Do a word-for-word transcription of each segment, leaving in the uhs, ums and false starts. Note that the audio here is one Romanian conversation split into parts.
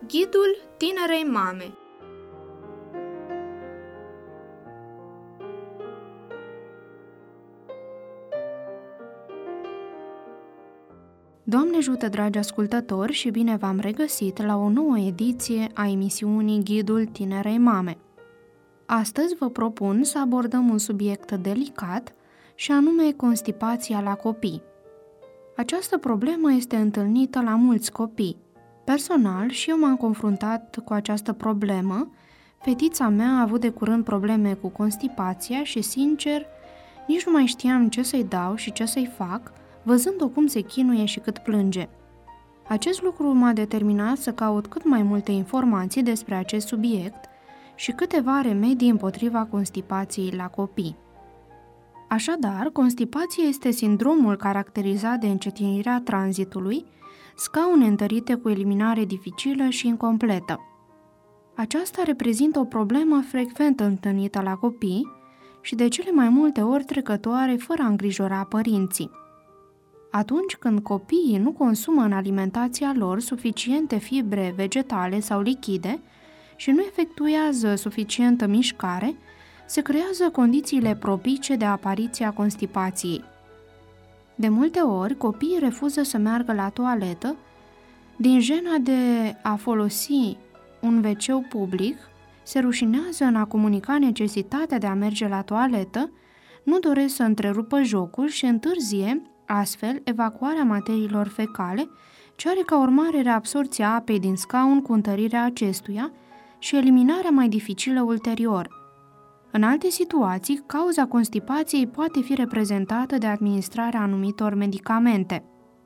Ghidul tinerei mame. Doamne ajută, dragi ascultători, și bine v-am regăsit la o nouă ediție a emisiunii Ghidul tinerei mame. Astăzi vă propun să abordăm un subiect delicat și anume constipația la copii. Această problemă este întâlnită la mulți copii. Personal, și eu m-am confruntat cu această problemă. Fetița mea a avut de curând probleme cu constipația și, sincer, nici nu mai știam ce să-i dau și ce să-i fac, văzând-o cum se chinuie și cât plânge. Acest lucru m-a determinat să caut cât mai multe informații despre acest subiect și câteva remedii împotriva constipației la copii. Așadar, constipația este sindromul caracterizat de încetinirea tranzitului, scaune întărite cu eliminare dificilă și incompletă. Aceasta reprezintă o problemă frecvent întâlnită la copii și de cele mai multe ori trecătoare fără a îngrijora părinții. Atunci când copiii nu consumă în alimentația lor suficiente fibre vegetale sau lichide și nu efectuează suficientă mișcare, se creează condițiile propice de apariția constipației. De multe ori, copiii refuză să meargă la toaletă din jena de a folosi un ve ce public, se rușinează în a comunica necesitatea de a merge la toaletă, nu doresc să întrerupă jocul și întârzie, astfel, evacuarea materiilor fecale, ce are ca urmare reabsorbția apei din scaun cu întărirea acestuia și eliminarea mai dificilă ulterior. În alte situații, cauza constipației poate fi reprezentată de administrarea anumitor medicamente.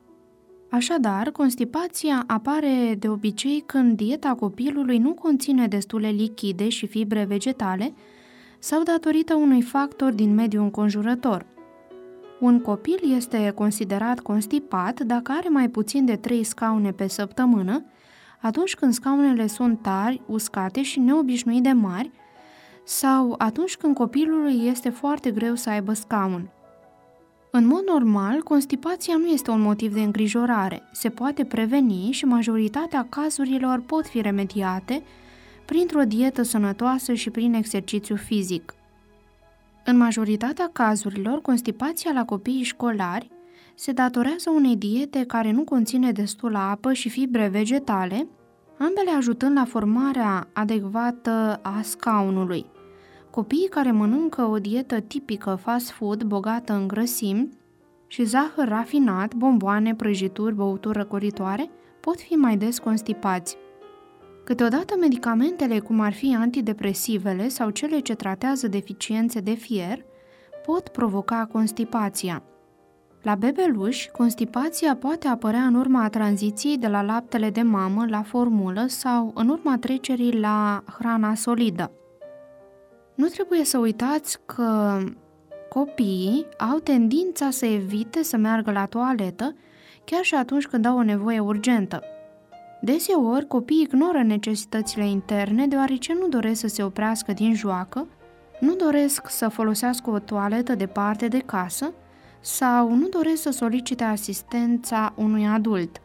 Așadar, constipația apare de obicei când dieta copilului nu conține destule lichide și fibre vegetale sau datorită unui factor din mediul înconjurător. Un copil este considerat constipat dacă are mai puțin de trei scaune pe săptămână, atunci când scaunele sunt tari, uscate și neobișnuit de mari, sau atunci când copilului este foarte greu să aibă scaun. În mod normal, constipația nu este un motiv de îngrijorare. Se poate preveni și majoritatea cazurilor pot fi remediate printr-o dietă sănătoasă și prin exercițiu fizic. În majoritatea cazurilor, constipația la copiii școlari se datorează unei diete care nu conține destulă apă și fibre vegetale, ambele ajutând la formarea adecvată a scaunului. Copiii care mănâncă o dietă tipică fast food bogată în grăsimi și zahăr rafinat, bomboane, prăjituri, băuturi răcoritoare, pot fi mai des constipați. Câteodată medicamentele, cum ar fi antidepresivele sau cele ce tratează deficiențe de fier, pot provoca constipația. La bebeluși, constipația poate apărea în urma tranziției de la laptele de mamă la formulă sau în urma trecerii la hrana solidă. Nu trebuie să uitați că copiii au tendința să evite să meargă la toaletă chiar și atunci când au o nevoie urgentă. Deseori, copiii ignoră necesitățile interne deoarece nu doresc să se oprească din joacă, nu doresc să folosească o toaletă departe de casă sau nu doresc să solicite asistența unui adult.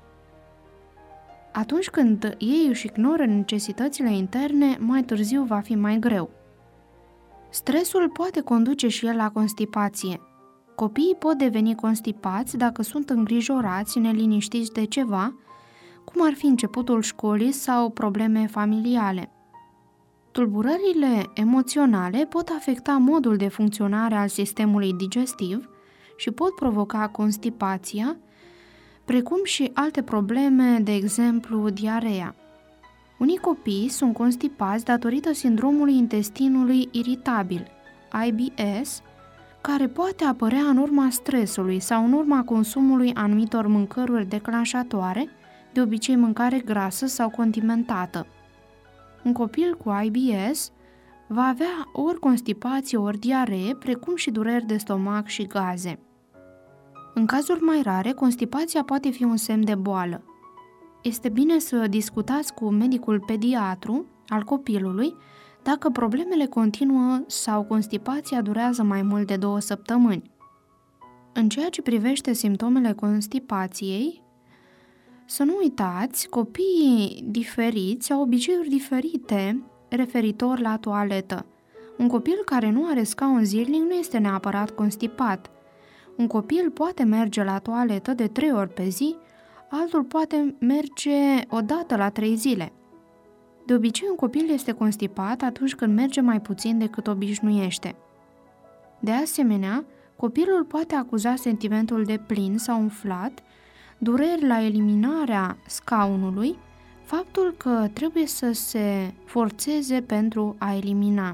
Atunci când ei își ignoră necesitățile interne, mai târziu va fi mai greu. Stresul poate conduce și el la constipație. Copiii pot deveni constipați dacă sunt îngrijorați, neliniștiți de ceva, cum ar fi începutul școlii sau probleme familiale. Tulburările emoționale pot afecta modul de funcționare al sistemului digestiv și pot provoca constipația, precum și alte probleme, de exemplu diareea. Unii copii sunt constipați datorită sindromului intestinului iritabil, I B S, care poate apărea în urma stresului sau în urma consumului anumitor mâncăruri declanșatoare, de obicei mâncare grasă sau condimentată. Un copil cu I B S va avea ori constipație, ori diaree, precum și dureri de stomac și gaze. În cazuri mai rare, constipația poate fi un semn de boală. Este bine să discutați cu medicul pediatru al copilului dacă problemele continuă sau constipația durează mai mult de două săptămâni. În ceea ce privește simptomele constipației, Să nu uitați, copiii diferiți au obiceiuri diferite referitor la toaletă. Un copil care nu are scaun zilnic nu este neapărat constipat. Un copil poate merge la toaletă de trei ori pe zi, altul poate merge o dată la trei zile. De obicei, un copil este constipat atunci când merge mai puțin decât obișnuiește. De asemenea, copilul poate acuza sentimentul de plin sau umflat, dureri la eliminarea scaunului, faptul că trebuie să se forțeze pentru a elimina.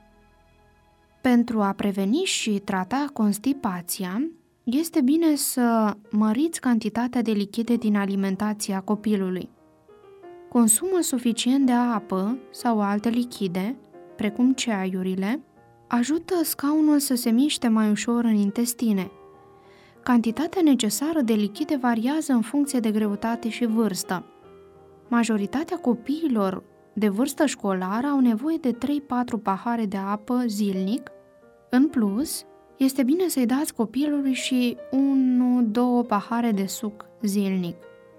Pentru a preveni și trata constipația, este bine să măriți cantitatea de lichide din alimentația copilului. Consumul suficient de apă sau alte lichide, precum ceaiurile, ajută scaunul să se miște mai ușor în intestine. Cantitatea necesară de lichide variază în funcție de greutate și vârstă. Majoritatea copiilor de vârstă școlară au nevoie de trei patru pahare de apă zilnic. În plus, este bine să-i dați copilului și unu două pahare de suc zilnic.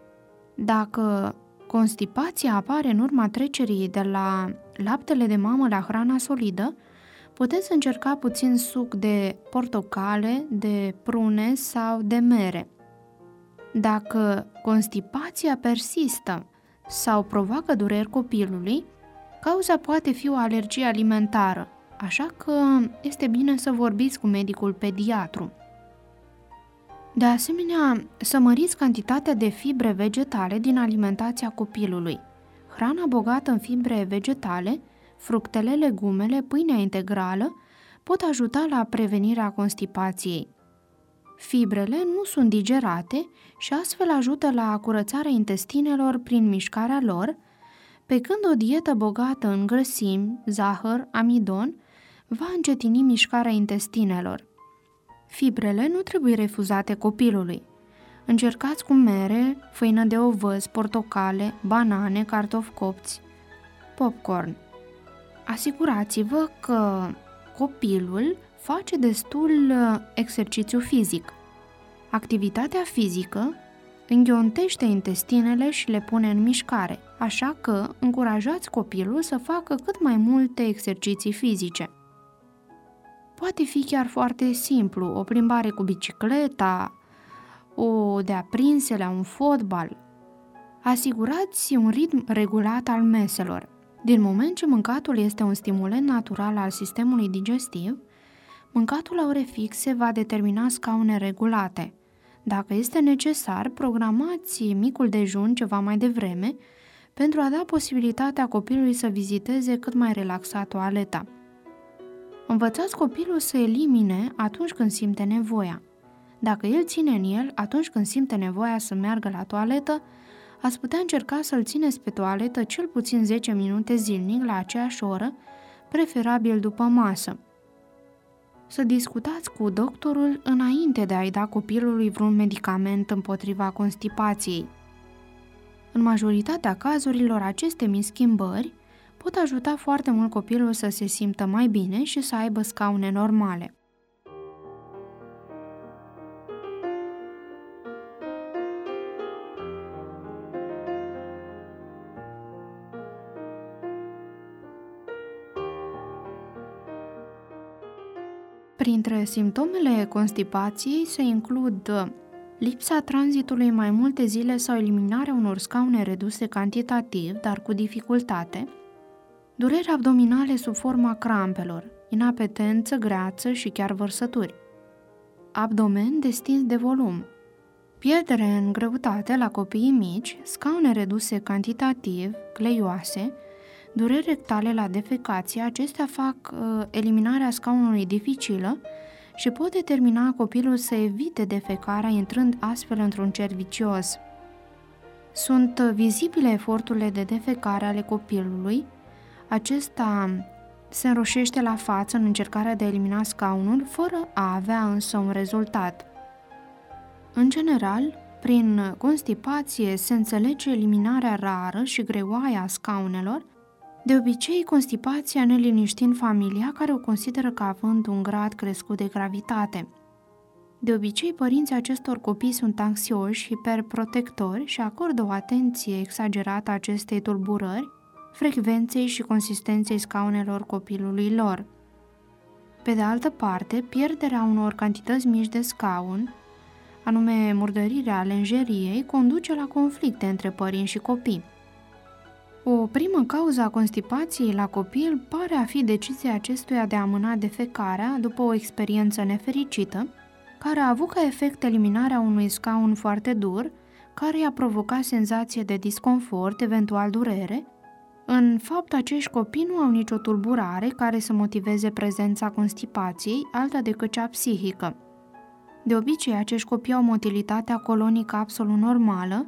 Dacă constipația apare în urma trecerii de la laptele de mamă la hrana solidă, puteți încerca puțin suc de portocale, de prune sau de mere. Dacă constipația persistă sau provoacă dureri copilului, cauza poate fi o alergie alimentară, așa că este bine să vorbiți cu medicul pediatru. De asemenea, să măriți cantitatea de fibre vegetale din alimentația copilului. Hrana bogată în fibre vegetale, fructele, legumele, pâinea integrală pot ajuta la prevenirea constipației. Fibrele nu sunt digerate și astfel ajută la curățarea intestinelor prin mișcarea lor, pe când o dietă bogată în grăsimi, zahăr, amidon va încetini mișcarea intestinelor. Fibrele nu trebuie refuzate copilului. Încercați cu mere, făină de ovăz, portocale, banane, cartofi copți, popcorn. Asigurați-vă că copilul face destul exercițiu fizic. Activitatea fizică înghiontește intestinele și le pune în mișcare, așa că încurajați copilul să facă cât mai multe exerciții fizice. Poate fi chiar foarte simplu, o plimbare cu bicicleta, o de aprinse la un fotbal. Asigurați un ritm regulat al meselor. Din moment ce mâncatul este un stimulant natural al sistemului digestiv, mâncatul la ore fixe va determina scaune regulate. Dacă este necesar, programați micul dejun ceva mai devreme pentru a da posibilitatea copilului să viziteze cât mai relaxat toaleta. Învățați copilul să elimine atunci când simte nevoia. Dacă el ține în el atunci când simte nevoia să meargă la toaletă, ați putea încerca să-l țineți pe toaletă cel puțin zece minute zilnic la aceeași oră, preferabil după masă. Să discutați cu doctorul înainte de a-i da copilului vreun medicament împotriva constipației. În majoritatea cazurilor, aceste mici schimbări pot ajuta foarte mult copilul să se simtă mai bine și să aibă scaune normale. Printre simptomele constipației se includ lipsa tranzitului mai multe zile sau eliminarea unor scaune reduse cantitativ, dar cu dificultate, dureri abdominale sub forma crampelor, inapetență, greață și chiar vărsături, abdomen destins de volum, pierdere în greutate la copiii mici, scaune reduse cantitativ, gleioase, dureri rectale la defecație. Acestea fac uh, eliminarea scaunului dificilă și pot determina copilul să evite defecarea, intrând astfel într-un cerc vicios. Sunt vizibile eforturile de defecare ale copilului. Acesta se înroșește la față în încercarea de a elimina scaunul, fără a avea însă un rezultat. În general, prin constipație se înțelege eliminarea rară și greoaie a scaunelor, de obicei constipația neliniștind familia care o consideră ca având un grad crescut de gravitate. De obicei, părinții acestor copii sunt anxioși, hiperprotectori și acordă o atenție exagerată acestei tulburări, frecvenței și consistenței scaunelor copilului lor. Pe de altă parte, pierderea unor cantități mici de scaun, anume murdărirea lenjeriei, conduce la conflicte între părinți și copii. O primă cauză a constipației la copil pare a fi decizia acestuia de a amâna defecarea după o experiență nefericită, care a avut ca efect eliminarea unui scaun foarte dur, care i-a provocat senzație de disconfort, eventual durere. În fapt, acești copii nu au nicio tulburare care să motiveze prezența constipației, alta decât cea psihică. De obicei, acești copii au motilitatea colonică absolut normală,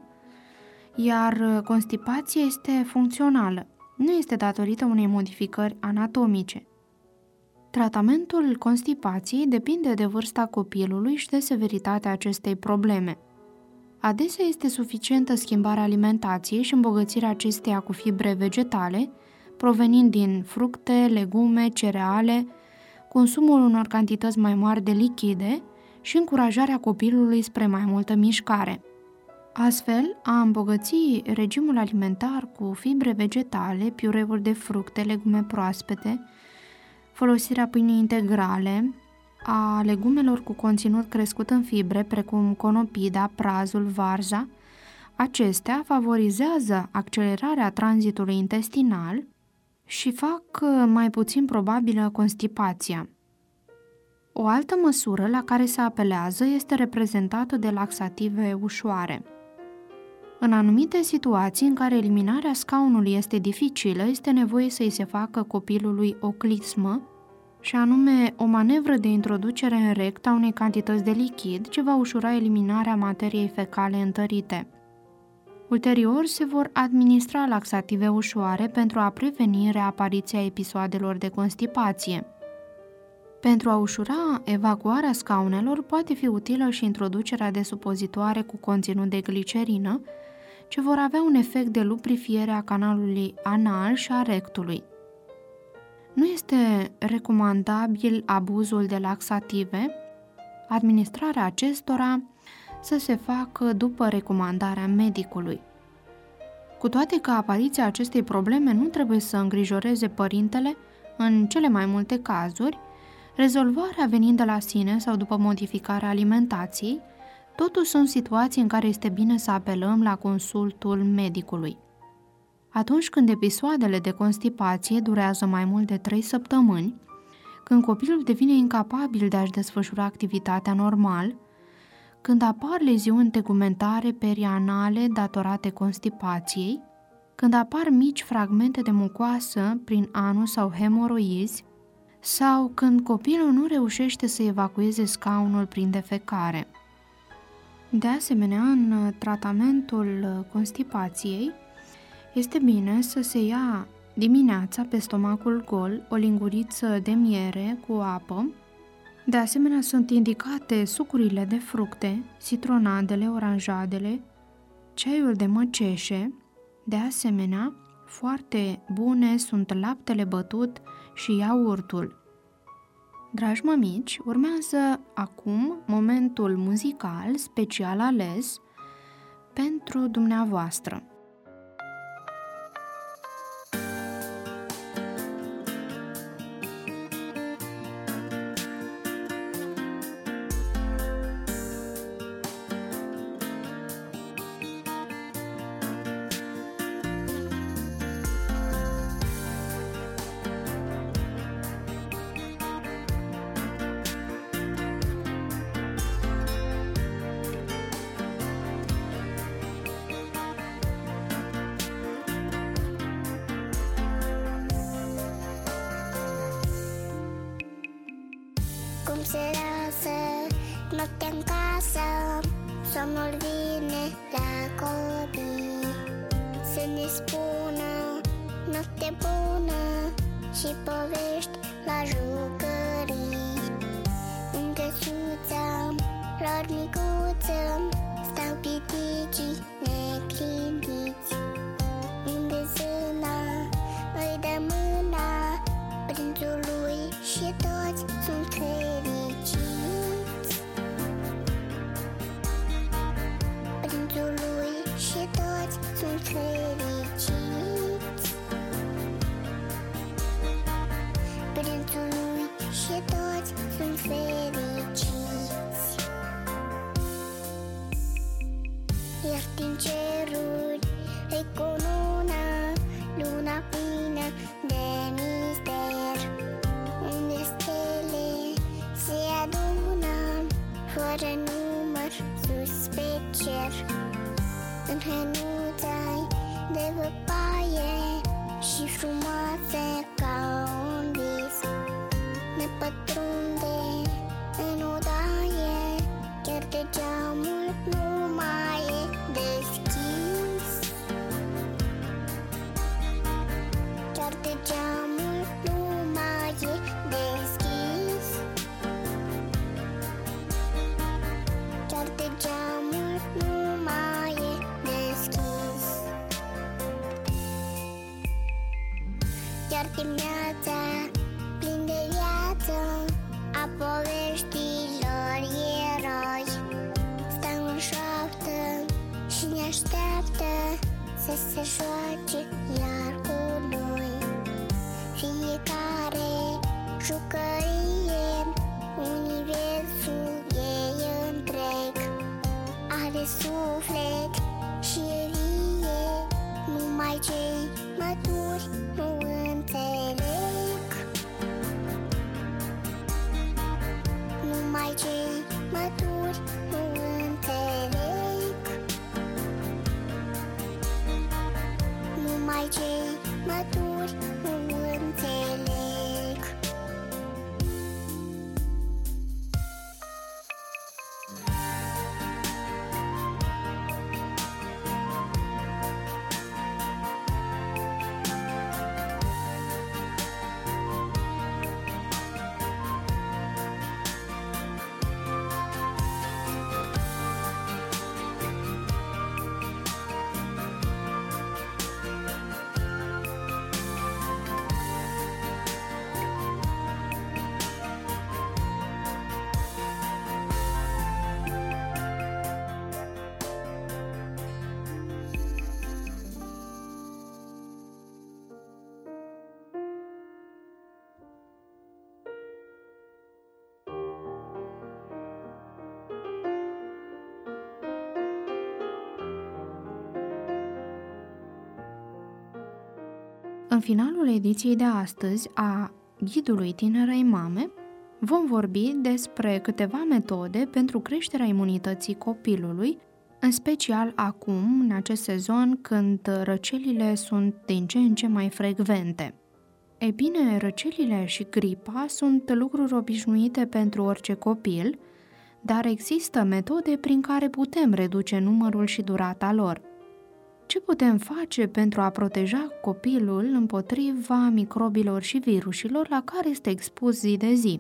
iar constipația este funcțională, nu este datorită unei modificări anatomice. Tratamentul constipației depinde de vârsta copilului și de severitatea acestei probleme. Adesea este suficientă schimbarea alimentației și îmbogățirea acesteia cu fibre vegetale, provenind din fructe, legume, cereale, consumul unor cantități mai mari de lichide și încurajarea copilului spre mai multă mișcare. Astfel, a îmbogăți regimul alimentar cu fibre vegetale, piureuri de fructe, legume proaspete, folosirea pâinii integrale, a legumelor cu conținut crescut în fibre, precum conopida, prazul, varza, acestea favorizează accelerarea tranzitului intestinal și fac mai puțin probabilă constipația. O altă măsură la care se apelează este reprezentată de laxative ușoare. În anumite situații în care eliminarea scaunului este dificilă, este nevoie să-i se facă copilului o clismă, și anume o manevră de introducere în rect a unei cantități de lichid ce va ușura eliminarea materiei fecale întărite. Ulterior se vor administra laxative ușoare pentru a preveni reapariția episoadelor de constipație. Pentru a ușura evacuarea scaunelor poate fi utilă și introducerea de supozitoare cu conținut de glicerină, ce vor avea un efect de lubrifiere a canalului anal și a rectului. Nu este recomandabil abuzul de laxative, administrarea acestora să se facă după recomandarea medicului. Cu toate că apariția acestei probleme nu trebuie să îngrijoreze părintele, în cele mai multe cazuri, rezolvarea venind de la sine sau după modificarea alimentației, totuși sunt situații în care este bine să apelăm la consultul medicului. Atunci când episoadele de constipație durează mai mult de trei săptămâni, când copilul devine incapabil de a-și desfășura activitatea normal, când apar leziuni tegumentare perianale datorate constipației, când apar mici fragmente de mucoasă prin anus sau hemoroizi, sau când copilul nu reușește să evacueze scaunul prin defecare. De asemenea, în tratamentul constipației, este bine să se ia dimineața pe stomacul gol o linguriță de miere cu apă. De asemenea, sunt indicate sucurile de fructe, citronadele, oranjadele, ceaiul de măceșe. De asemenea, foarte bune sunt laptele bătut și iaurtul. Dragi mămici, urmează acum momentul muzical special ales pentru dumneavoastră. Cum se lasă noaptea în casă, somnul vine la copii. Să ne spună noapte bună și povești la jucării. În căsuța lor micuță stau piticii neclintiți. Unde zâna îi dă mâna prințului și toți sunt fericiți. iar din ceruri îi cununa luna plină de mister, unde stele se adună fără număr sus pe cer. În hănuța-i de văpaie și frumoase ca un vis, ne pătrunde în odaie, chiar de geamul nu mai e deschis. Chiar de geamul nu mai e deschis. Chiar de geamul nu mai e deschis. Iar dimineața, plin de viață, a poveștilor eroi, stă în șoaptă și ne așteaptă să se joace iar cu noi. Fiecare jucărie, universul ei întreg, are suflet și e vie, numai cei maturi nu înțeleg. Numai cei maturi nu înțeleg. Numai cei maturi nu înțeleg. În finalul ediției de astăzi a Ghidului Tinerei Mame vom vorbi despre câteva metode pentru creșterea imunității copilului, în special acum, în acest sezon, când răcelile sunt din ce în ce mai frecvente. Ei bine, răcelile și gripa sunt lucruri obișnuite pentru orice copil, dar există metode prin care putem reduce numărul și durata lor. Ce putem face pentru a proteja copilul împotriva microbilor și virusilor la care este expus zi de zi?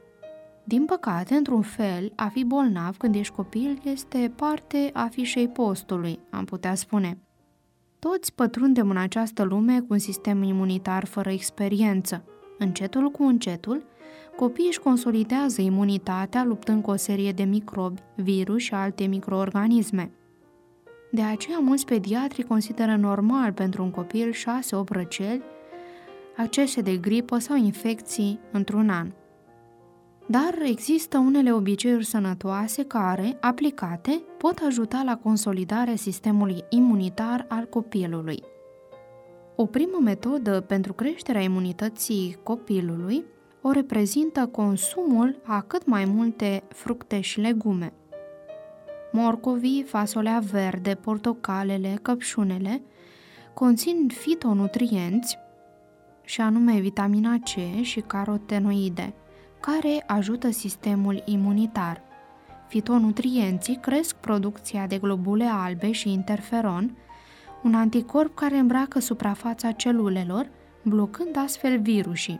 Din păcate, într-un fel, a fi bolnav când ești copil este parte a fișei postului, am putea spune. Toți pătrundem în această lume cu un sistem imunitar fără experiență. Încetul cu încetul, copiii își consolidează imunitatea luptând cu o serie de microbi, virus și alte microorganisme. De aceea, mulți pediatri consideră normal pentru un copil șase-opt răceli, accese de gripă sau infecții într-un an. Dar există unele obiceiuri sănătoase care, aplicate, pot ajuta la consolidarea sistemului imunitar al copilului. O primă metodă pentru creșterea imunității copilului o reprezintă consumul a cât mai multe fructe și legume. Morcovii, fasolea verde, portocalele, căpșunele conțin fitonutrienți, și anume vitamina C și carotenoide, care ajută sistemul imunitar. Fitonutrienții cresc producția de globule albe și interferon, un anticorp care îmbracă suprafața celulelor, blocând astfel virusii.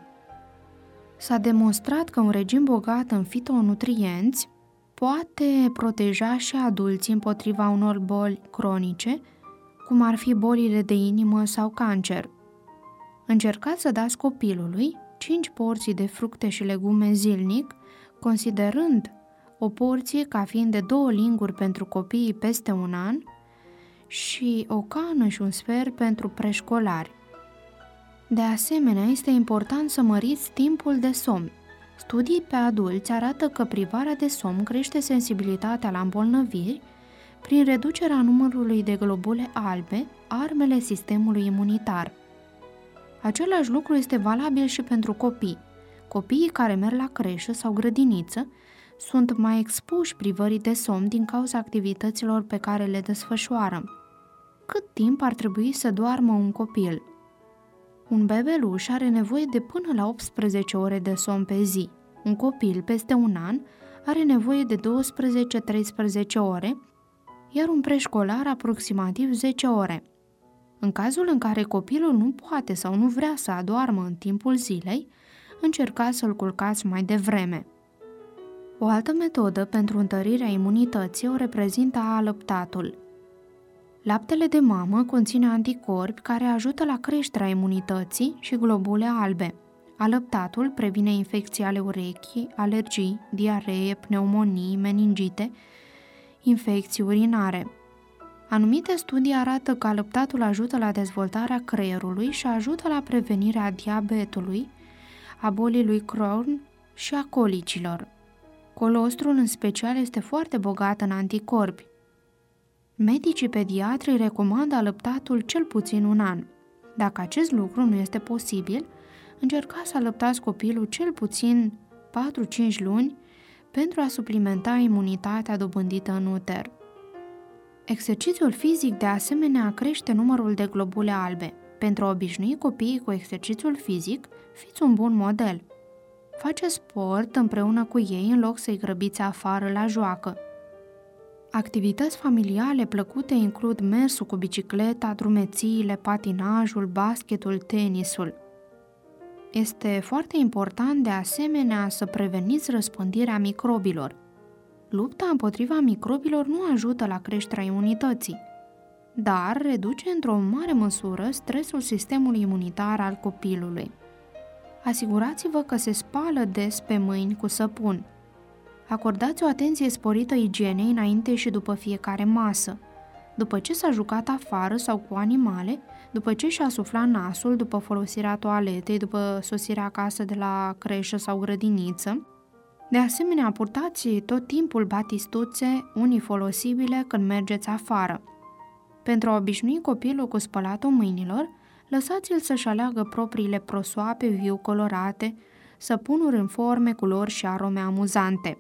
S-a demonstrat că un regim bogat în fitonutrienți poate proteja și adulții împotriva unor boli cronice, cum ar fi bolile de inimă sau cancer. Încercați să dați copilului cinci porții de fructe și legume zilnic, considerând o porție ca fiind de două linguri pentru copiii peste un an și o cană și un sfert pentru preșcolari. De asemenea, este important să măriți timpul de somn. Studii pe adulți arată că privarea de somn crește sensibilitatea la îmbolnăviri, prin reducerea numărului de globule albe, armele sistemului imunitar. Același lucru este valabil și pentru copii. Copiii care merg la creșă sau grădiniță sunt mai expuși privării de somn din cauza activităților pe care le desfășoară. Cât timp ar trebui să doarmă un copil? Un bebeluș are nevoie de până la optsprezece ore de somn pe zi. Un copil peste un an are nevoie de douăsprezece-treisprezece ore, iar un preșcolar aproximativ zece ore. În cazul în care copilul nu poate sau nu vrea să adoarmă în timpul zilei, încercați să-l culcați mai devreme. O altă metodă pentru întărirea imunității o reprezintă alăptatul. Laptele de mamă conține anticorpi care ajută la creșterea imunității și globule albe. Alăptatul previne infecții ale urechii, alergii, diaree, pneumonii, meningite, infecții urinare. Anumite studii arată că alăptatul ajută la dezvoltarea creierului și ajută la prevenirea diabetului, a bolii lui Crohn și a colicilor. Colostrul în special este foarte bogat în anticorpi. Medicii pediatri recomandă alăptatul cel puțin un an. Dacă acest lucru nu este posibil, încercați să alăptați copilul cel puțin patru-cinci luni pentru a suplimenta imunitatea dobândită în uter. Exercițiul fizic de asemenea crește numărul de globule albe. Pentru a obișnui copiii cu exercițiul fizic, fiți un bun model. Faceți sport împreună cu ei în loc să-i grăbiți afară la joacă. Activități familiale plăcute includ mersul cu bicicleta, drumețiile, patinajul, basketul, tenisul. Este foarte important de asemenea să preveniți răspândirea microbilor. Lupta împotriva microbilor nu ajută la creșterea imunității, dar reduce într-o mare măsură stresul sistemului imunitar al copilului. Asigurați-vă că se spală des pe mâini cu săpun. Acordați o atenție sporită igienei înainte și după fiecare masă. După ce s-a jucat afară sau cu animale, după ce și-a suflat nasul, după folosirea toaletei, după sosirea acasă de la creșă sau grădiniță. De asemenea, purtați tot timpul batistuțe unifolosibile când mergeți afară. Pentru a obișnui copilul cu spălatul mâinilor, lăsați-l să-și aleagă propriile prosoape viu colorate, săpunuri în forme, culori și arome amuzante.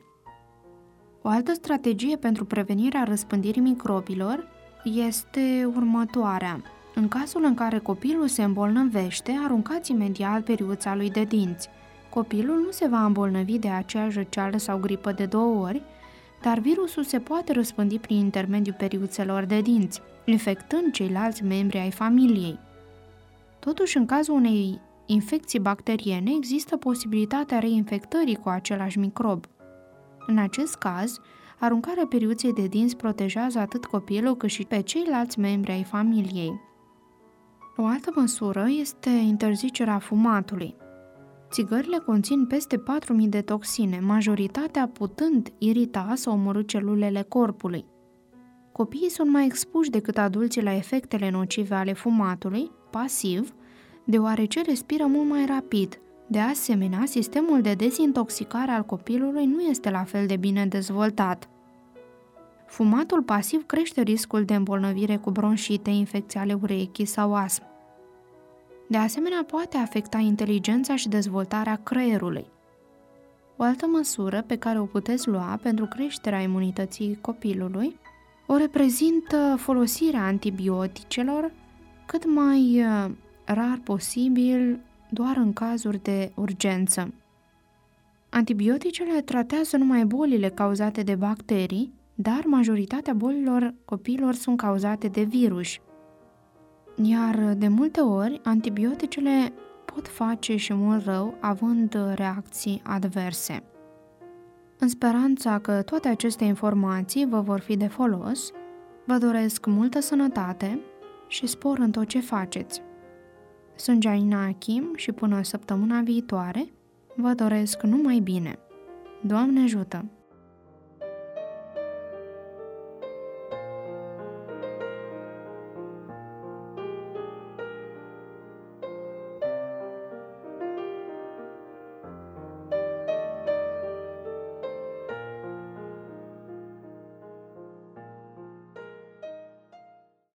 O altă strategie pentru prevenirea răspândirii microbilor este următoarea. În cazul în care copilul se îmbolnăvește, aruncați imediat periuța lui de dinți. Copilul nu se va îmbolnăvi de aceeași răceală sau gripă de două ori, dar virusul se poate răspândi prin intermediul periuțelor de dinți, infectând ceilalți membri ai familiei. Totuși, în cazul unei infecții bacteriene, există posibilitatea reinfectării cu același microb. În acest caz, aruncarea periuței de dinți protejează atât copilul cât și pe ceilalți membri ai familiei. O altă măsură este interzicerea fumatului. Țigările conțin peste patru mii de toxine, majoritatea putând irita sau omorî celulele corpului. Copiii sunt mai expuși decât adulții la efectele nocive ale fumatului, pasiv, deoarece respiră mult mai rapid. De asemenea, sistemul de dezintoxicare al copilului nu este la fel de bine dezvoltat. Fumatul pasiv crește riscul de îmbolnăvire cu bronșite, infecții ale urechii sau astmă. De asemenea, poate afecta inteligența și dezvoltarea creierului. O altă măsură pe care o puteți lua pentru creșterea imunității copilului o reprezintă folosirea antibioticelor cât mai rar posibil, doar în cazuri de urgență. Antibioticele tratează numai bolile cauzate de bacterii, dar majoritatea bolilor copiilor sunt cauzate de virus. Iar de multe ori, antibioticele pot face și mult rău, având reacții adverse. În speranța că toate aceste informații vă vor fi de folos, vă doresc multă sănătate și spor în tot ce faceți. Sunt Janina Achim și până săptămâna viitoare, vă doresc numai bine. Doamne ajută!